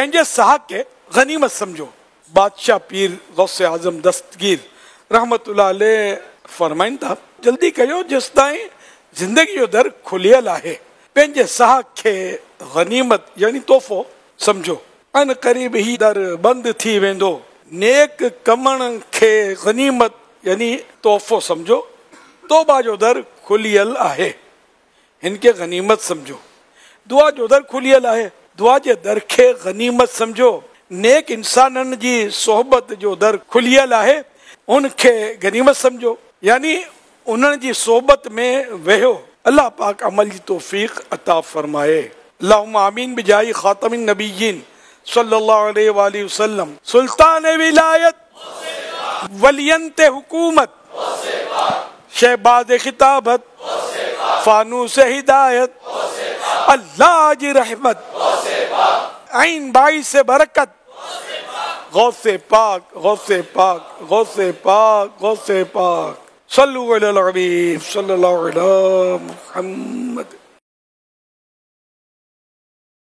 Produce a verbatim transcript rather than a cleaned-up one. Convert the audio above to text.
पंहिंजे साह के गनीमत समझो। बादशाह पीर गौसे आजम दस्तगीर रहमतुल्लाह अलैह फरमाइन था, जल्दी कयो जेस ताईं जिंदगी जो दर खुलियल आहे। पंहिंजे साह के गनीमत यानी तोहफ़ो समझो। अन क़रीब ही दर बंद थी वेंदो। नेक कमण के गनीमत यानी तोहफ़ो समझो। तौबा जो दर खुलियल आहे, इनके गनीमत समझो। दुआ जो दर खुलियल आहे, दुआ जे दर के गनीमत समझो। नेक इंसानन जी सोहबत जो दर खुलियल आहे, उनके गनीमत समझो, यानी उन्हनि जी सोहबत में वेहो। अल्लाह पाक अमल जी तौफीक अता फरमाए। अल्लाहुम्मा आमीन बिजाही खातमिन नबिय्यीन सल्लल्लाहु अलैहि वालैहि वसल्लम। सुल्तान विलायत वलियंत हुकूमत शहबाज खिताबत फानूस हिदायत अल्लाह जी रहमत आइन बाई से बरकत गौसे पाक गौसे पाक गौसे पाक गौसे पाक सल्लल्लाहु अलैहि वसल्लम सल्लल्लाहु अलैहि मुहम्मद।